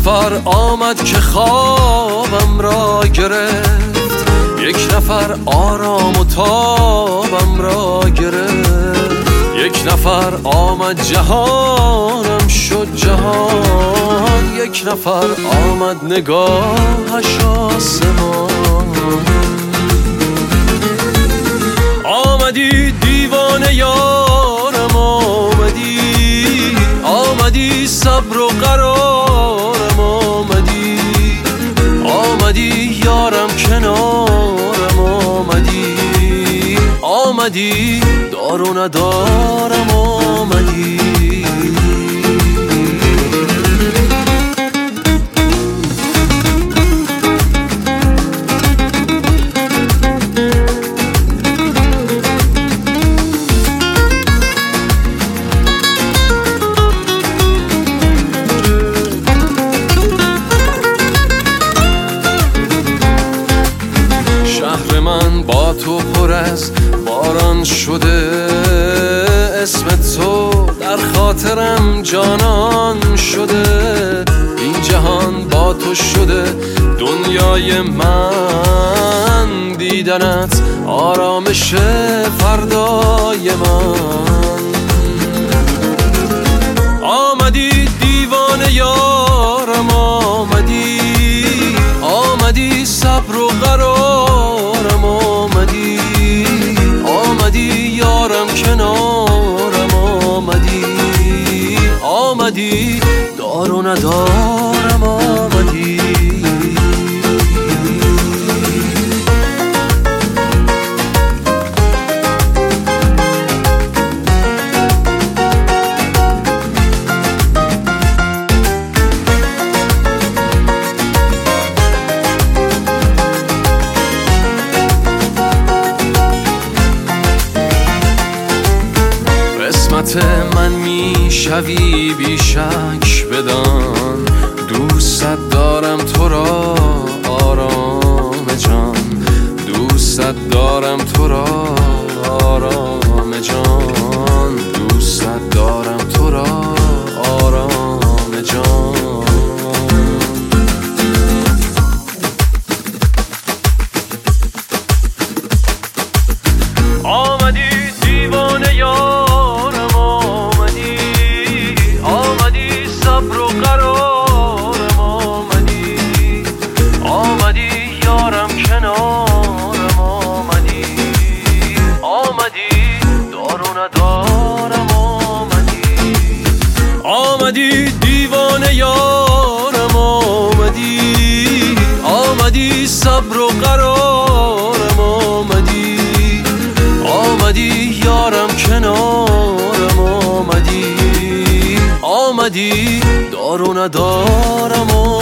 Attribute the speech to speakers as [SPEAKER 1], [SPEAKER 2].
[SPEAKER 1] نفر آمد که خوابم را گرفت، یک نفر آرام و تابم را گرفت، یک نفر آمد جهانم شد جهان، یک نفر آمد نگاهش آسمان. آمدی دیوانه یارم، آمدی صبر و قرارم، آمدی یارم کنارم، آمدی دار و ندارم، آمدی. شهر من با تو پر از باران شده، اسم تو در خاطرم جانان شده، این جهان با تو شده دنیای من، دیدنت آرامش فردای من. آمدی دیوانه یارم، آمدی صبر و قرارم، آمدی یارم کنارم، آمدی دار و ندارم، آمدی. قسمت من میشوی بی شک بدان، دوست دارم تو را آرام جان، دوست دارم تو را آرام جان، دوست دارم تو را آرام جان. آمدی دیوانه یارم، آمدی صبر و قرارم، آمدی یارم کنارم، آمدی دار و ندارم، آمدی دیوانه یارم، آمدی صبر و قرارم، آمدی یارم کنارم، آمدی دار و ندارم.